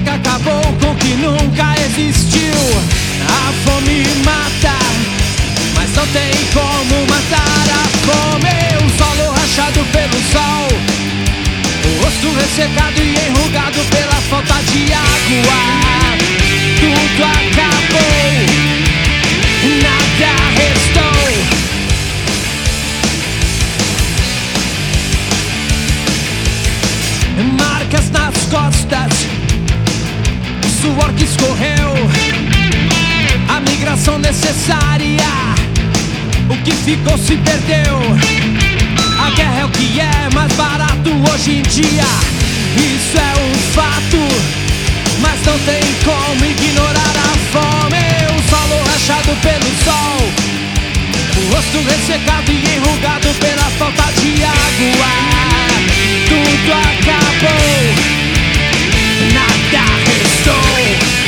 seca acabou com o que nunca existiu. A fome mata, mas não tem como matar a fome. O solo rachado pelo sol, o rosto ressecado e enrugado pela falta de água. Tudo acabou, nada restou. Marcas nas costas, suor que escorreu, a migração necessária, o que ficou se perdeu. A guerra é o que é mais barato hoje em dia, isso é um fato, mas não tem como ignorar a fome. O solo rachado pelo sol, o rosto ressecado e enrugado pela falta de água. Tudo acabou, nada restou.